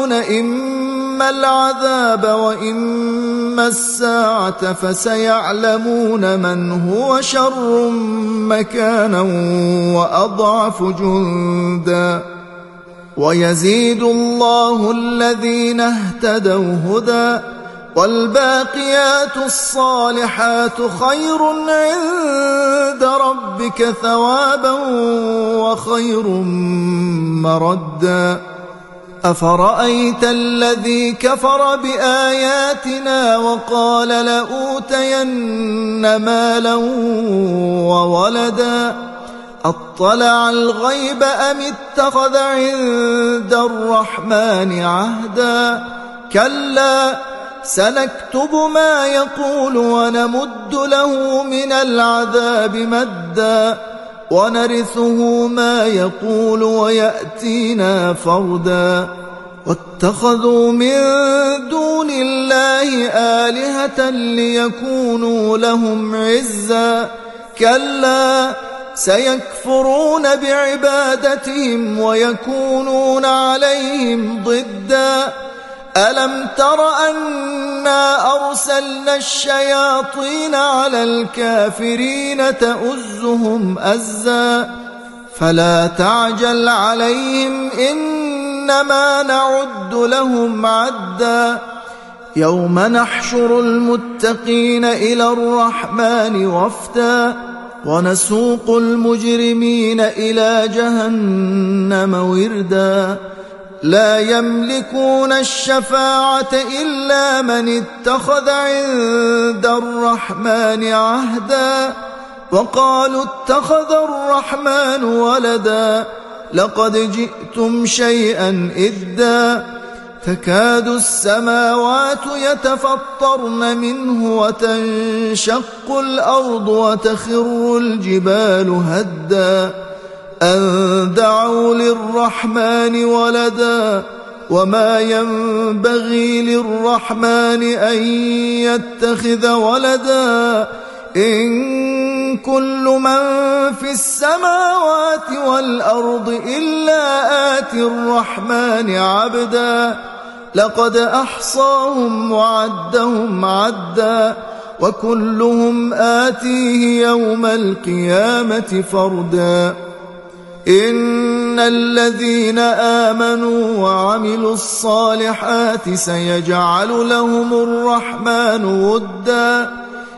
يرون إما العذاب وإما الساعة فسيعلمون من هو شر مكانا وأضعف جندا ويزيد الله الذين اهتدوا هدى والباقيات الصالحات خير عند ربك ثوابا وخير مردا أفرأيت الذي كفر بآياتنا وقال لأوتين مالا وولدا أطلع الغيب أم اتخذ عند الرحمن عهدا كلا سنكتب ما يقول ونمد له من العذاب مدا ونرثه ما يقول ويأتينا فردا واتخذوا من دون الله آلهة ليكونوا لهم عزا كلا سيكفرون بعبادتهم ويكونون عليهم ضدا ألم تر أنا أرسلنا الشياطين على الكافرين تؤزهم أزا فلا تعجل عليهم إنما نعد لهم عدا يوم نحشر المتقين إلى الرحمن وفدا ونسوق المجرمين إلى جهنم وردا لا يملكون الشفاعة إلا من اتخذ عند الرحمن عهدا وقالوا اتخذ الرحمن ولدا لقد جئتم شيئا إدا تكاد السماوات يتفطرن منه وتنشق الأرض وتخر الجبال هدا أن دعوا للرحمن ولدا وما ينبغي للرحمن أن يتخذ ولدا إن كل من في السماوات والأرض إلا آتي الرحمن عبدا لقد أحصاهم وعدهم عدا وكلهم آتيه يوم القيامة فردا إن الذين آمنوا وعملوا الصالحات سيجعل لهم الرحمن ودا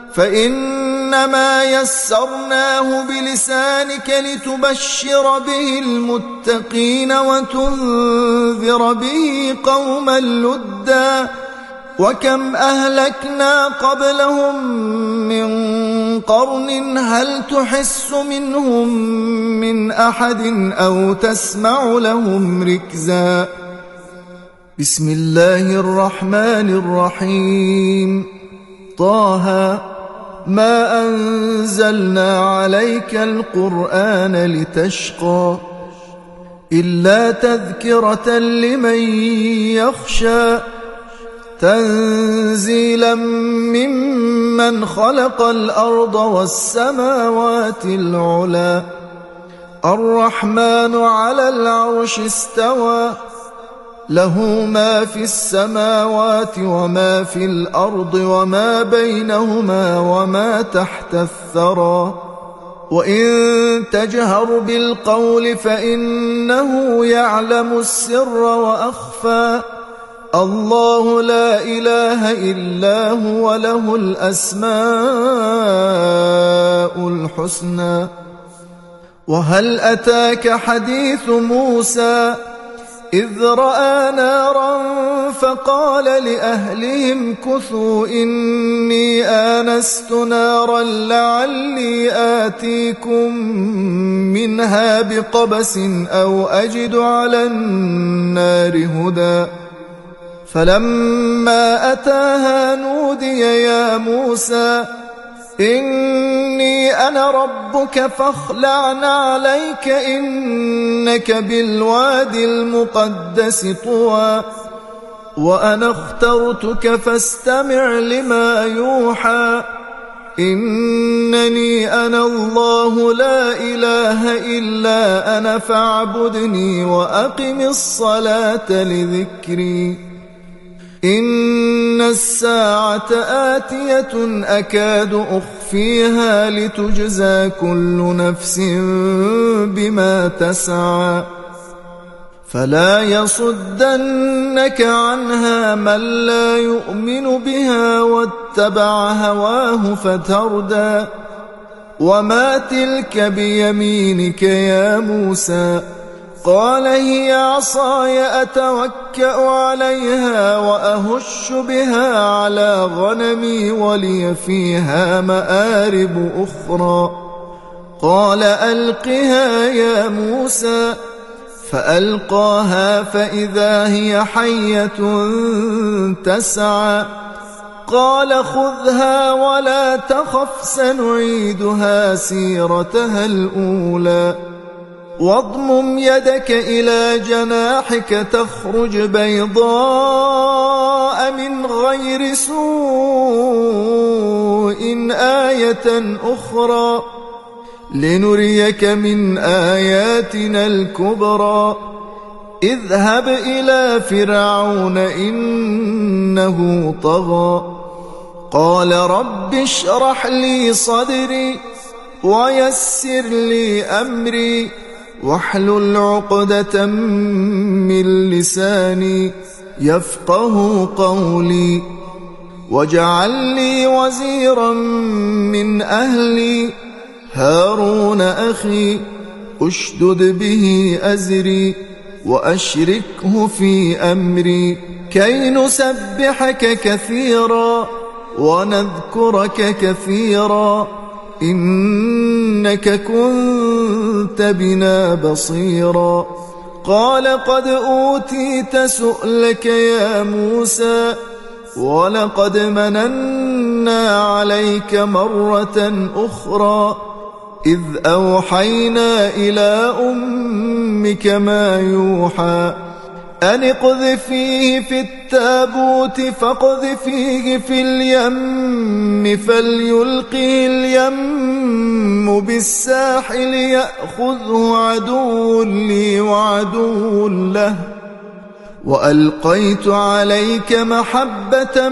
فإنما يسرناه بلسانك لتبشر به المتقين وتنذر به قوما لدا وكم أهلكنا قبلهم من قرن هل تحس منهم من أحد أو تسمع لهم ركزا بسم الله الرحمن الرحيم طه ما أنزلنا عليك القرآن لتشقى إلا تذكرة لمن يخشى تنزيلا ممن خلق الأرض والسماوات العلى الرحمن على العرش استوى له ما في السماوات وما في الأرض وما بينهما وما تحت الثرى وإن تجهر بالقول فإنه يعلم السر وأخفى الله لا إله إلا هو له الأسماء الحسنى وهل أتاك حديث موسى إذ رأى نارا فقال لأهلهم كثوا إني آنست نارا لعلي آتيكم منها بقبس أو أجد على النار هدى فلما أتاها نودي يا موسى إني أنا ربك فاخلع عليك إنك بالوادي المقدس طوى وأنا اخترتك فاستمع لما يوحى إنني أنا الله لا إله إلا أنا فاعبدني وأقم الصلاة لذكري إن الساعة آتية أكاد أخفيها لتجزى كل نفس بما تسعى فلا يصدنك عنها من لا يؤمن بها واتبع هواه فتردى وما تلك بيمينك يا موسى قال هي عصاي أتوكأ عليها وأهش بها على غنمي ولي فيها مآرب أخرى قال ألقها يا موسى فألقاها فإذا هي حية تسعى قال خذها ولا تخف سنعيدها سيرتها الأولى واضمم يدك إلى جناحك تخرج بيضاء من غير سوء آية أخرى لنريك من آياتنا الكبرى اذهب إلى فرعون إنه طغى قال رب اشرح لي صدري ويسر لي أمري واحلل عقدة من لساني يفقه قولي واجعل لي وزيرا من أهلي هارون أخي أشدد به أزري وأشركه في أمري كي نسبحك كثيرا ونذكرك كثيرا إنك كنت بنا بصيرا قال قد أوتيت سؤلك يا موسى ولقد مننا عليك مرة أخرى إذ أوحينا إلى أمك ما يوحى أن اقذفيه في التابوت فاقذفيه في اليم فليلقه اليم بالساحل يأخذه عدو لي وعدو له وألقيت عليك محبة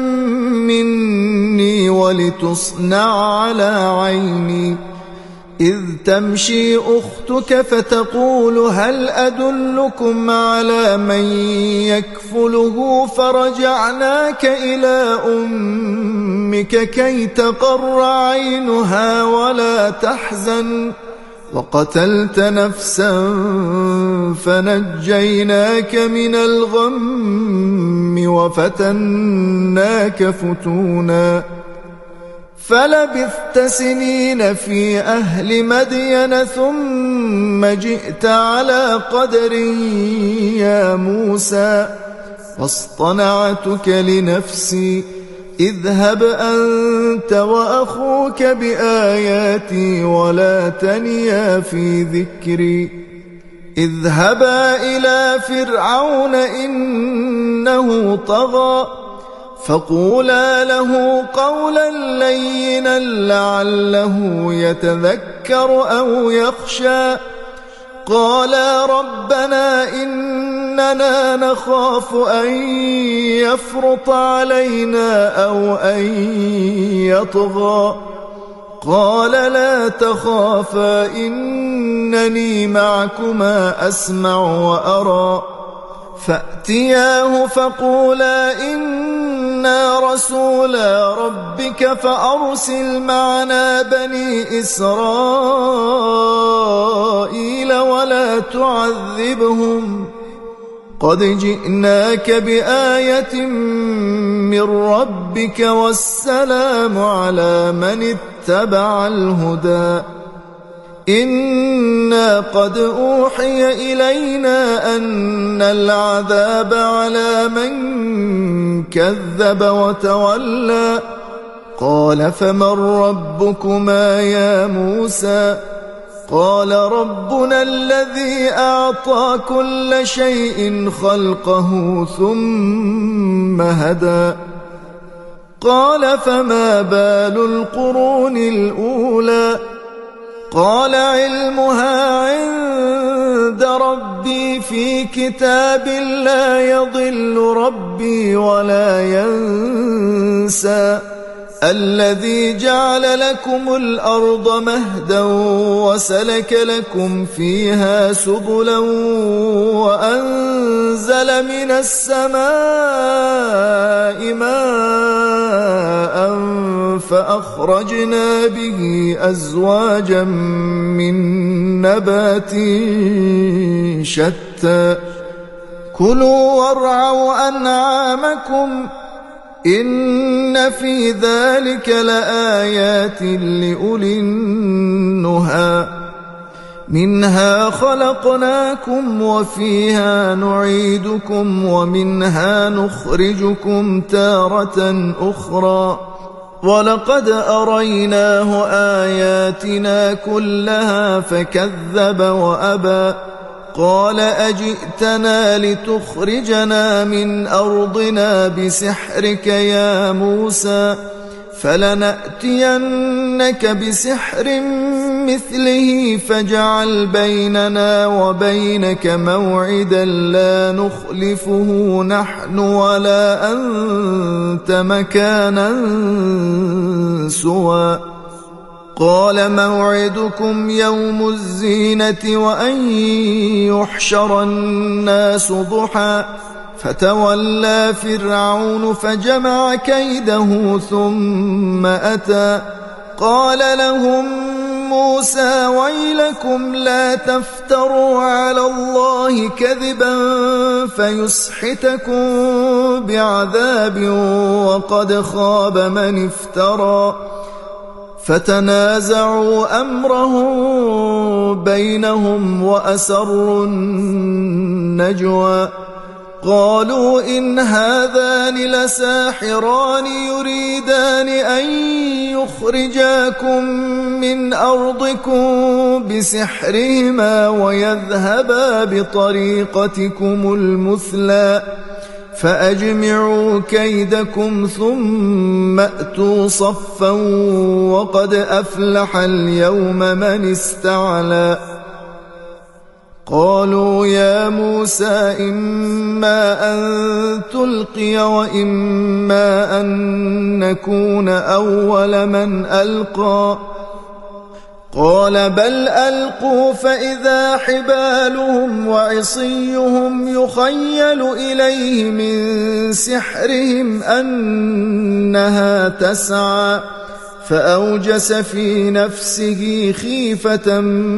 مني ولتصنع على عيني إذ تمشي أختك فتقول هل أدلكم على من يكفله فرجعناك إلى أمك كي تقر عينها ولا تحزن وقتلت نفسا فنجيناك من الغم وفتناك فتونا فلبثت سنين في أهل مدين ثم جئت على قدر يا موسى واصطنعتك لنفسي اذهب أنت وأخوك بآياتي ولا تنيا في ذكري اذهبا إلى فرعون إنه طغى فقولا له قولا لينا لعله يتذكر أو يخشى قالا ربنا إننا نخاف أن يفرط علينا أو أن يطغى قال لا تخافا إنني معكما أسمع وأرى فأتياه فقولا إنا رسولا ربك فأرسل معنا بني إسرائيل ولا تعذبهم قد جئناك بآية من ربك والسلام على من اتبع الهدى إنا قد أوحي إلينا أن العذاب على من كذب وتولى قال فمن ربكما يا موسى قال ربنا الذي أعطى كل شيء خلقه ثم هدى قال فما بال القرون الأولى قال علمها عند ربي في كتاب لا يضل ربي ولا ينسى الذي جعل لكم الأرض مهدا وسلك لكم فيها سبلا وأنزل من السماء ماء فأخرجنا به أزواجا من نبات شتى كلوا وارعوا أنعامكم إن في ذلك لآيات لأولي النهى منها خلقناكم وفيها نعيدكم ومنها نخرجكم تارة أخرى ولقد أريناه آياتنا كلها فكذب وأبى قال أجئتنا لتخرجنا من أرضنا بسحرك يا موسى فلنأتينك بسحر مثله فاجعل بيننا وبينك موعدا لا نخلفه نحن ولا أنت مكانا سوى قال موعدكم يوم الزينة وأن يحشر الناس ضحى فتولى فرعون فجمع كيده ثم أتى قال لهم موسى ويلكم لا تفتروا على الله كذبا فيسحتكم بعذاب وقد خاب من افترى فتنازعوا أمرهم بينهم وأسروا النجوى قالوا إن هذان لساحران يريدان أن يخرجاكم من أرضكم بسحرهما ويذهبا بطريقتكم المثلى فأجمعوا كيدكم ثم أتوا صفا وقد أفلح اليوم من استعلى قالوا يا موسى إما أن تلقي وإما أن نكون أول من ألقى قال بل ألقوا فإذا حبالهم وعصيهم يخيل إليه من سحرهم أنها تسعى فأوجس في نفسه خيفة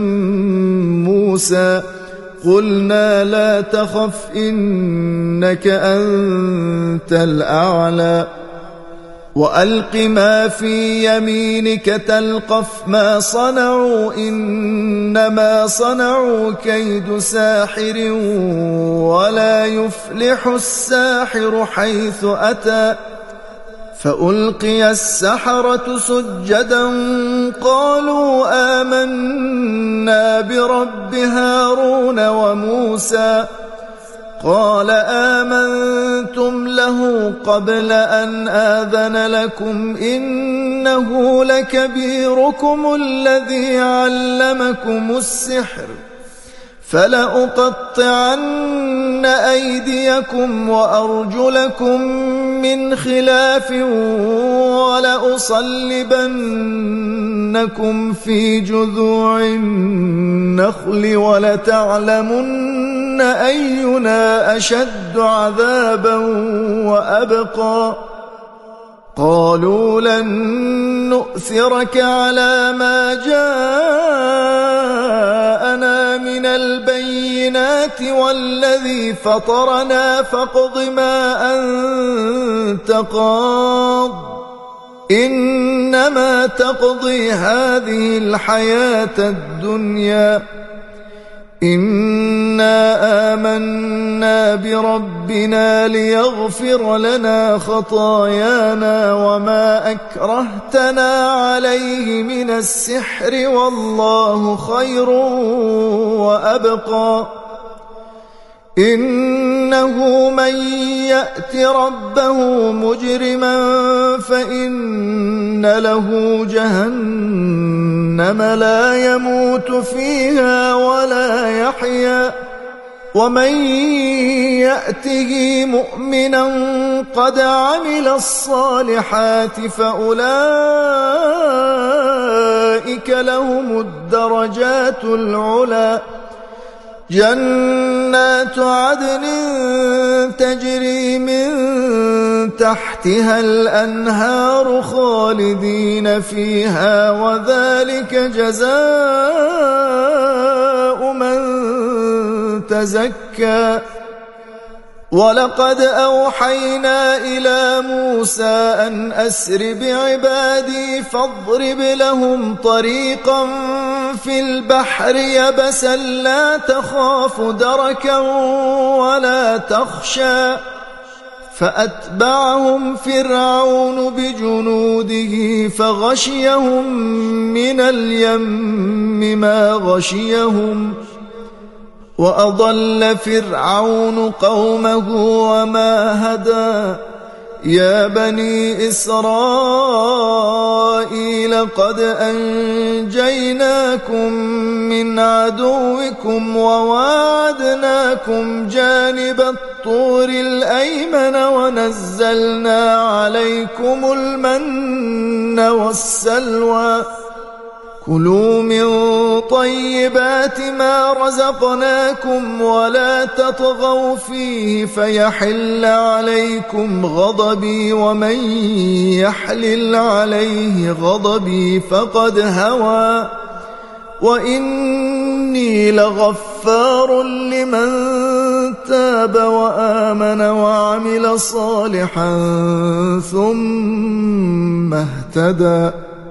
موسى قلنا لا تخف إنك أنت الأعلى وألق ما في يمينك تلقف ما صنعوا إنما صنعوا كيد ساحر ولا يفلح الساحر حيث أتى فألقي السحرة سجدا قالوا آمنا برب هارون وموسى قال آمنتم له قبل أن آذن لكم إنه لكبيركم الذي علمكم السحر فلأقطعن أيديكم وأرجلكم من خلاف ولأصلبنكم في جذوع النخل ولتعلمن أينا أشد عذابا وأبقى قالوا لن نؤثرك على ما جاءنا من البينات والذي فطرنا فاقض ما أنت قاض إنما تقضي هذه الحياة الدنيا إنا آمنا بربنا ليغفر لنا خطايانا وما أكرهتنا عليه من السحر والله خير وأبقى إنه من يأت ربه مجرما فإن له جهنم لا يموت فيها ولا يحيا ومن يأته مؤمنا قد عمل الصالحات فأولئك لهم الدرجات العلى جنات عدن تجري من تحتها الأنهار خالدين فيها وذلك جزاء من تزكى ولقد أوحينا إلى موسى أن أسر بعبادي فاضرب لهم طريقا في البحر يبسا لا تخاف دركا ولا تخشى فأتبعهم فرعون بجنوده فغشيهم من اليم ما غشيهم وأضل فرعون قومه وما هدى يا بني إسرائيل قد أنجيناكم من عدوكم وواعدناكم جانب الطور الأيمن ونزلنا عليكم المن والسلوى كلوا من طيبات ما رزقناكم ولا تطغوا فيه فيحل عليكم غضبي ومن يحلل عليه غضبي فقد هوى وإني لغفار لمن تاب وآمن وعمل صالحا ثم اهتدى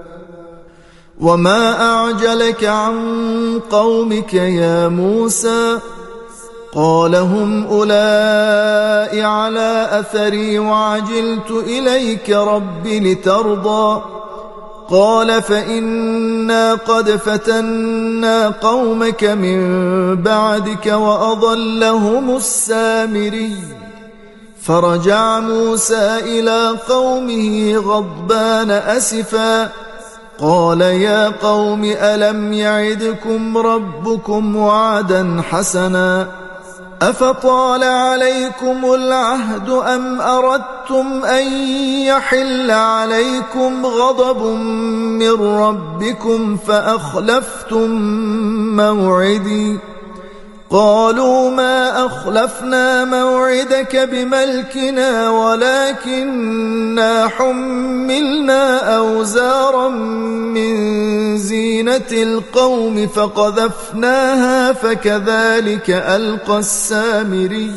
وما أعجلك عن قومك يا موسى قال هم أولئك على أثري وعجلت إليك رب لترضى قال فإنا قد فتنا قومك من بعدك وأضلهم السامري فرجع موسى إلى قومه غضبان أسفا قال يا قوم ألم يعدكم ربكم وعدا حسنا أفطال عليكم العهد أم أردتم أن يحل عليكم غضب من ربكم فأخلفتم موعدي قالوا ما أخلفنا موعدك بملكنا ولكننا حملنا أوزارا من زينة القوم فقذفناها فكذلك ألقى السامري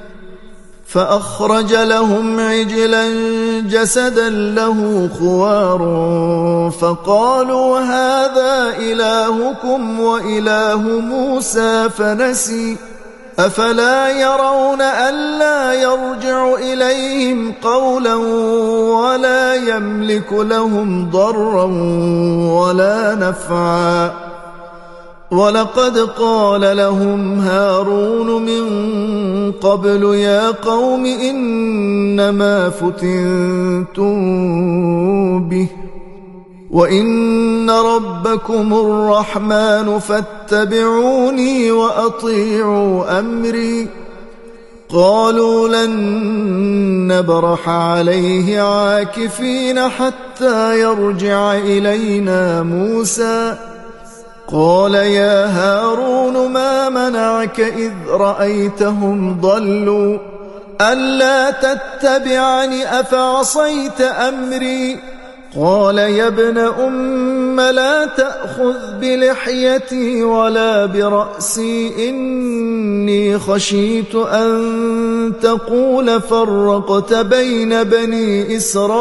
فأخرج لهم عجلا جسدا له خوار فقالوا هذا إلهكم وإله موسى فنسي أفلا يرون ألا يرجع إليهم قولا ولا يملك لهم ضرا ولا نفعا ولقد قال لهم هارون من قبل يا قوم إنما فتنتم به وإن ربكم الرحمن فاتبعوني وأطيعوا أمري قالوا لن نبرح عليه عاكفين حتى يرجع إلينا موسى قال يا هارون ما منعك إذ رأيتهم ضلوا ألا تتبعني أفعصيت أمري قال يا ابن أم لا تأخذ بلحيتي ولا برأسي إني خشيت أن تقول فرقت بين بني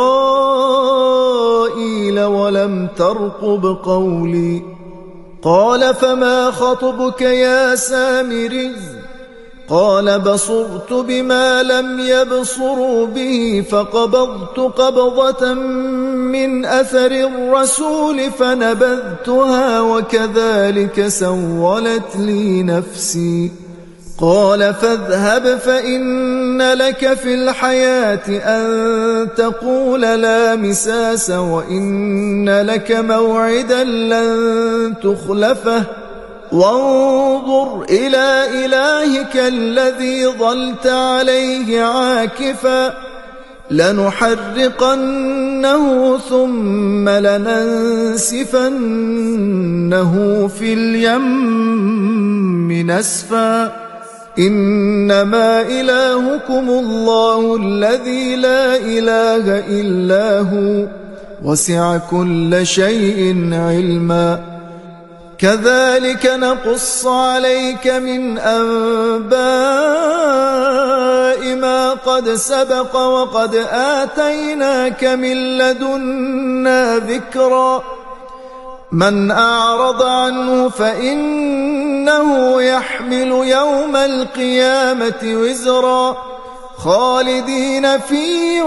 إسرائيل ولم ترقب قولي قال فما خطبك يا سامري قال بصرت بما لم يبصروا به فقبضت قبضة من أثر الرسول فنبذتها وكذلك سولت لي نفسي قال فاذهب فإن لك في الحياة أن تقول لا مساس وإن لك موعدا لن تخلفه وانظر إلى إلهك الذي ظلت عليه عاكفا لنحرقنه ثم لننسفنه في اليم نسفا إنما إلهكم الله الذي لا إله إلا هو وسع كل شيء علما كذلك نقص عليك من أنباء ما قد سبق وقد آتيناك من لدنا ذكرا من أعرض عنه فإنه يحمل يوم القيامة وزرا خالدين فيه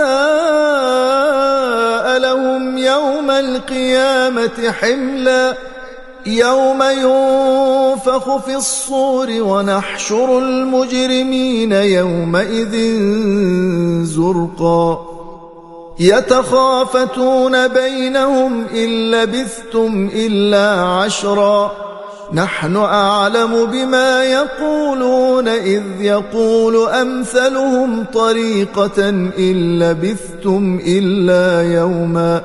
وساء لهم يوم القيامة حملا يوم ينفخ في الصور ونحشر المجرمين يومئذ زرقا يتخافتون بينهم إن لبثتم إلا عشرا نحن أعلم بما يقولون إذ يقول أمثلهم طريقة إن لبثتم إلا يوما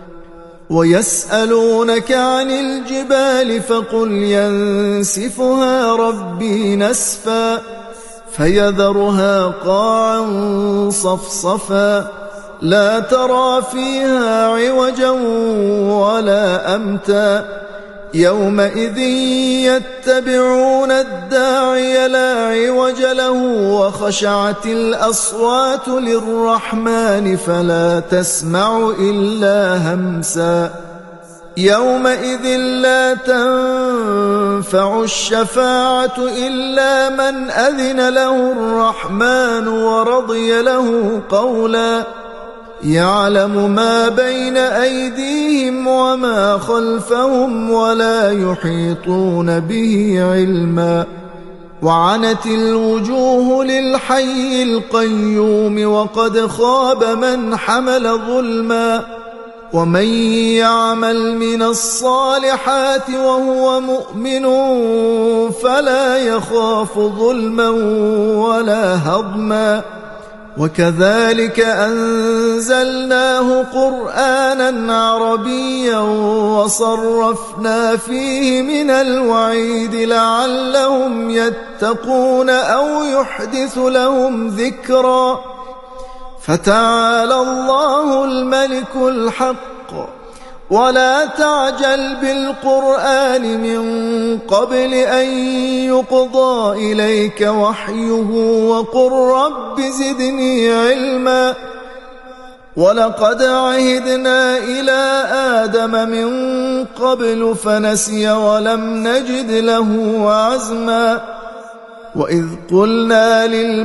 ويسألونك عن الجبال فقل ينسفها ربي نسفا فيذرها قاعا صفصفا لا ترى فيها عوجا ولا أمتا يومئذ يتبعون الداعي لا عوج له وخشعت الأصوات للرحمن فلا تسمع إلا همسا يومئذ لا تنفع الشفاعة إلا من أذن له الرحمن ورضي له قولا يعلم ما بين أيديهم وما خلفهم ولا يحيطون به علما وعنت الوجوه للحي القيوم وقد خاب من حمل ظلما ومن يعمل من الصالحات وهو مؤمن فلا يخاف ظلما ولا هضما وكذلك أنزلناه قرآنا عربيا وصرفنا فيه من الوعيد لعلهم يتقون أو يحدث لهم ذكرا فتعالى الله الملك الحق ولا تعجل بالقرآن من قبل أن يقضى إليك وحيه وقل رب زدني علما ولقد عهدنا إلى آدم من قبل فنسي ولم نجد له عزما وإذ قلنا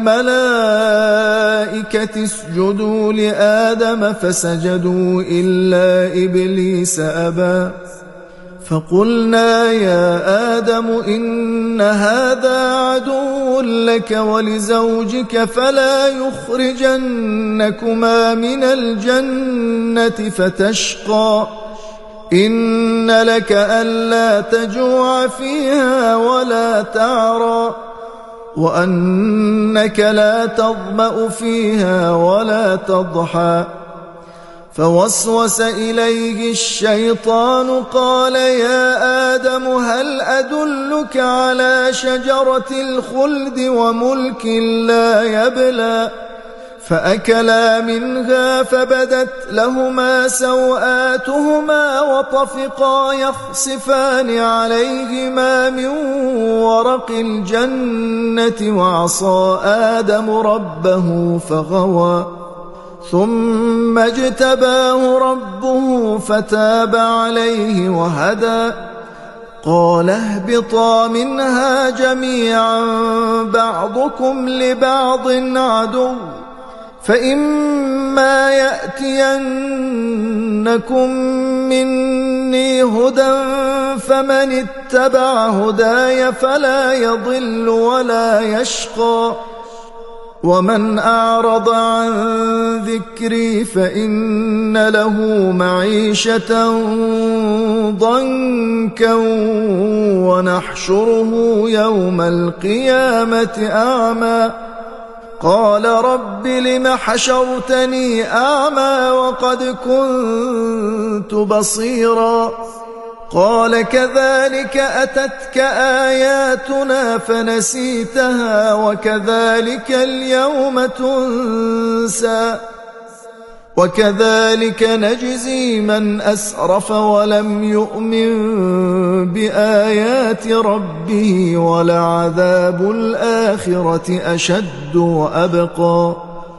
للملائكة اسجدوا لآدم فسجدوا إلا إبليس أبى فقلنا يا آدم إن هذا عدو لك ولزوجك فلا يخرجنكما من الجنة فتشقى إن لك ألا تجوع فيها ولا تعرى وأنك لا تظمأ فيها ولا تضحى فوسوس إليه الشيطان قال يا آدم هل أدلك على شجرة الخلد وملك لا يبلى فأكلا منها فبدت لهما سوآتهما وطفقا يخصفان عليهما من ورق الجنة وعصى آدم ربه فغوى ثم اجتباه ربه فتاب عليه وهدى قال اهبطا منها جميعا بعضكم لبعض عدو فإما يأتينكم مني هدى فمن اتبع هداي فلا يضل ولا يشقى ومن أعرض عن ذكري فإن له معيشة ضنكا ونحشره يوم القيامة أعمى قال رب لم حشرتني أعمى وقد كنت بصيرا قال كذلك أتتك آياتنا فنسيتها وكذلك اليوم تنسى وكذلك نجزي من أسرف ولم يؤمن بآيات ربه ولعذاب الآخرة أشد وأبقى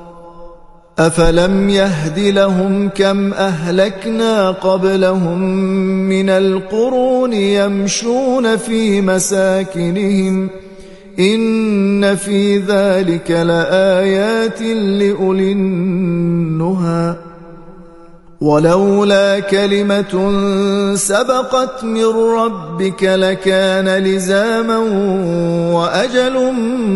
أفلم يهد لهم كم أهلكنا قبلهم من القرون يمشون في مساكنهم إن في ذلك لآيات لأولي النهى ولولا كلمة سبقت من ربك لكان لزاما وأجل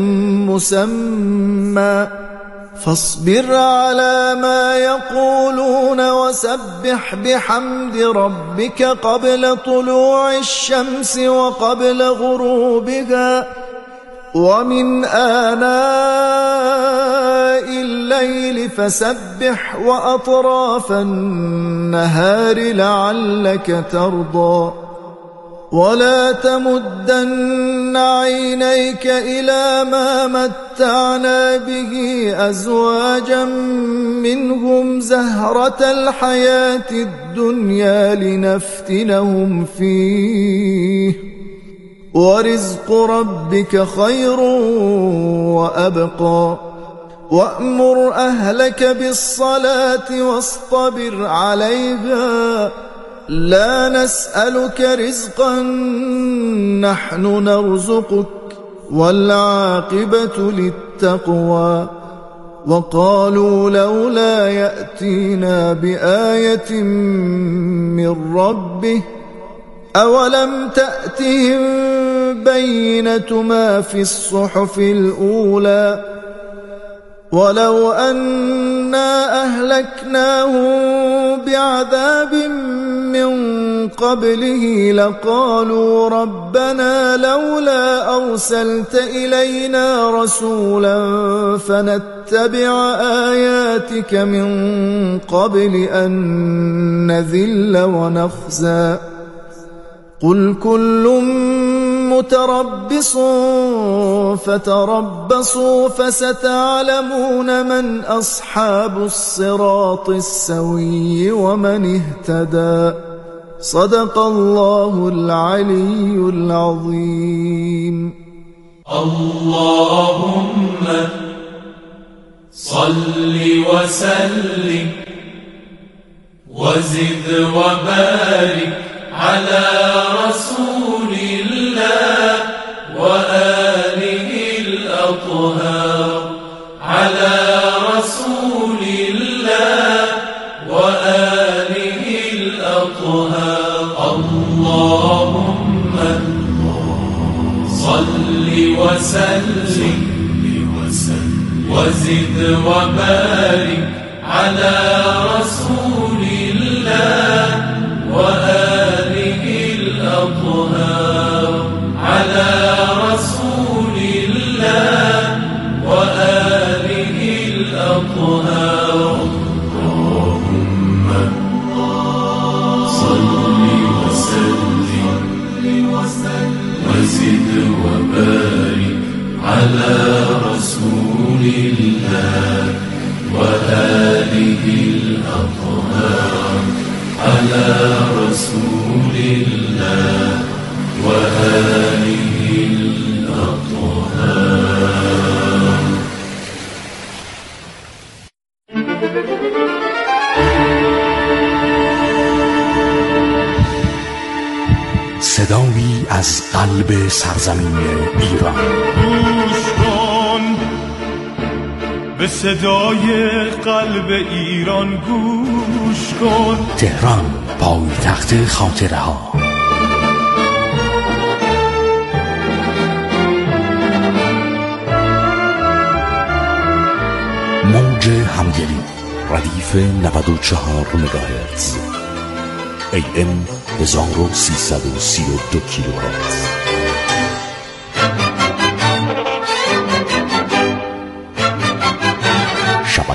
مسمى فاصبر على ما يقولون وسبح بحمد ربك قبل طلوع الشمس وقبل غروبها ومن آناء الليل فسبح وأطراف النهار لعلك ترضى ولا تمدن عينيك إلى ما متعنا به أزواجا منهم زهرة الحياة الدنيا لنفتنهم فيه ورزق ربك خير وأبقى وأمر أهلك بالصلاة واصطبر عليها لا نسألك رزقا نحن نرزقك والعاقبة للتقوى وقالوا لولا يأتينا بآية من ربه أولم تأتهم بينة ما في الصحف الأولى ولو أنا أهلكناهم بعذاب من قبله لقالوا ربنا لولا أرسلت إلينا رسولا فنتبع آياتك من قبل أن نذل ونخزى قل كل متربص فتربصوا فستعلمون من أصحاب الصراط السوي ومن اهتدى صدق الله العلي العظيم. اللهم صل وسلم وزد وبارك على رسول الله وآله الأطهار على رسول الله وآله الأطهار. اللهم صل وسلم وزد وبارك على رسول الله وآله الأطهار على رسول الله وآله الأطهار. اللهم صل وسلم وزد وبارك على رسول الله وآله الأطهار على رسول الله وآله الأطهار. صدایی از قلب سرزمین ایران. به صدای قلب ایران گوش کن. تهران، پایتخت خاطره ها. موج همدلی، ردیف 94 مگاهرتز، AM 1332 کیلوهرتز.